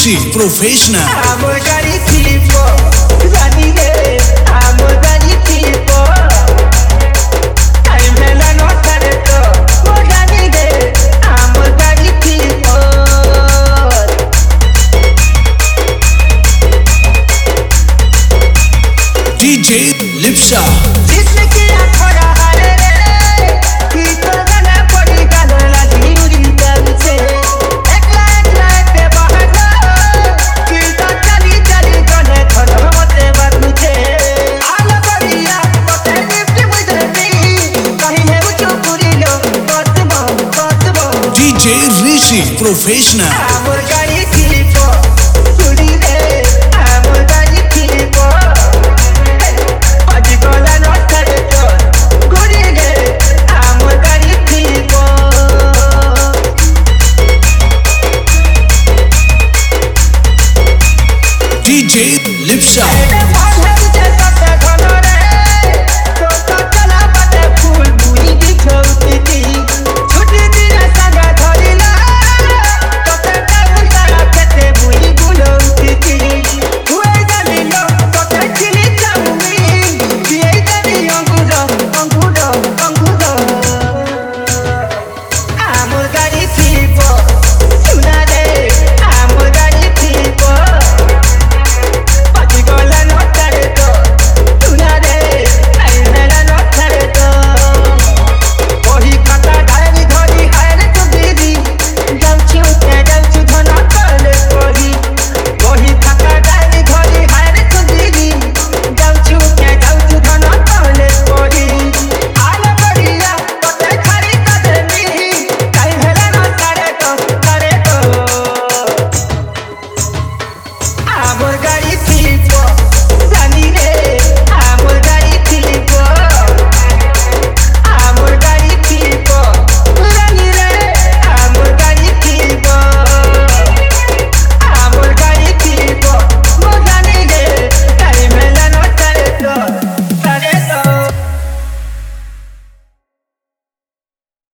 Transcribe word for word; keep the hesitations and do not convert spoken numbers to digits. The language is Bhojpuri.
Rishi Professional. Amor gari tipo, rani re. Amor gari tipo. Ay mela no sare to, mo rani re. Amor gari tipo. D J Lipsa. जिसने किया थोड़ा हारे रे, कि तो गाना पड़ी गाना लाजी उड़ी तब से। एकला एकला के बहाना, कि तो चली चली गाने थोड़ा होते बात मुझे। आला बढ़िया, कोटे लिफ्ट मुझे भी, कहीं है वो चुप पूरी लो, बात बो, बात बो। D J Rishi Professional.